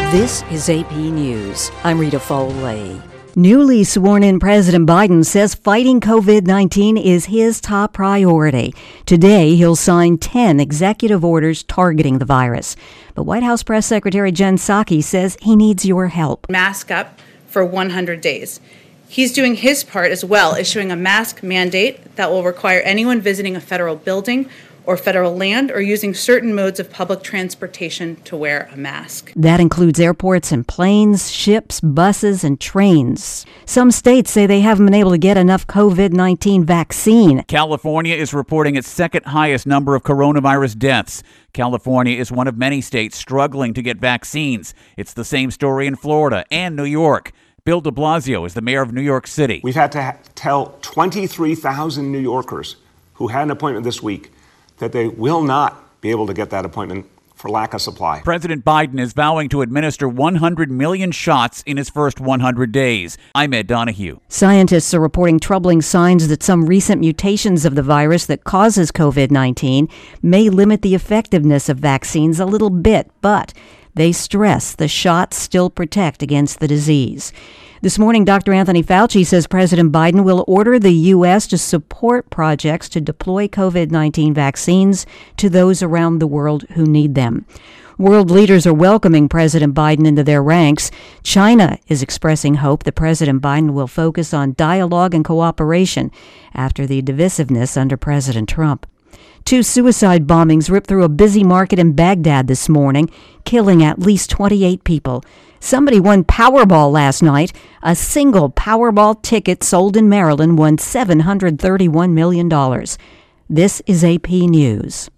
This is AP News. I'm Rita Foley. Newly sworn-in President Biden says fighting COVID-19 is his top priority. Today, he'll sign 10 executive orders targeting the virus. But White House Press Secretary Jen Psaki says he needs your help. Mask up for 100 days. He's doing his part as well, issuing a mask mandate that will require anyone visiting a federal building or federal land or using certain modes of public transportation to wear a mask. That includes airports and planes, ships, buses, and trains. Some states say they haven't been able to get enough COVID-19 vaccine. California is reporting its second highest number of coronavirus deaths. California is one of many states struggling to get vaccines. It's the same story in Florida and New York. Bill de Blasio is the mayor of New York City. We've had to tell 23,000 New Yorkers who had an appointment this week that they will not be able to get that appointment for lack of supply. President Biden is vowing to administer 100 million shots in his first 100 days. I'm Ed Donahue. Scientists are reporting troubling signs that some recent mutations of the virus that causes COVID-19 may limit the effectiveness of vaccines a little bit, but they stress the shots still protect against the disease. This morning, Dr. Anthony Fauci says President Biden will order the U.S. to support projects to deploy COVID-19 vaccines to those around the world who need them. World leaders are welcoming President Biden into their ranks. China is expressing hope that President Biden will focus on dialogue and cooperation after the divisiveness under President Trump. 2 suicide bombings ripped through a busy market in Baghdad this morning, killing at least 28 people. Somebody won Powerball last night. A single Powerball ticket sold in Maryland won $731 million. This is AP News.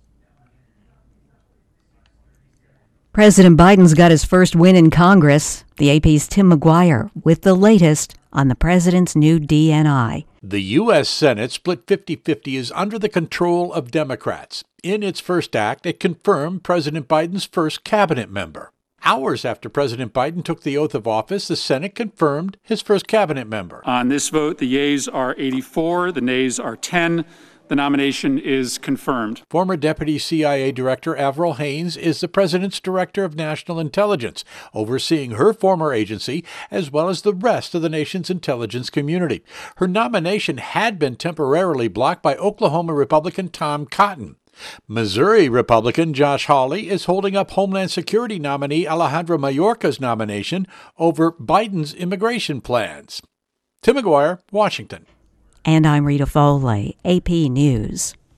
President Biden's got his first win in Congress. The AP's Tim McGuire with the latest on the president's new DNI. The U.S. Senate, split 50-50, is under the control of Democrats. In its first act, it confirmed President Biden's first cabinet member. Hours after President Biden took the oath of office, the Senate confirmed his first cabinet member. On this vote, the yeas are 84, the nays are 10. The nomination is confirmed. Former Deputy CIA Director Avril Haines is the President's Director of National Intelligence, overseeing her former agency as well as the rest of the nation's intelligence community. Her nomination had been temporarily blocked by Oklahoma Republican Tom Cotton. Missouri Republican Josh Hawley is holding up Homeland Security nominee Alejandro Mayorkas' nomination over Biden's immigration plans. Tim McGuire, Washington. And I'm Rita Foley, AP News.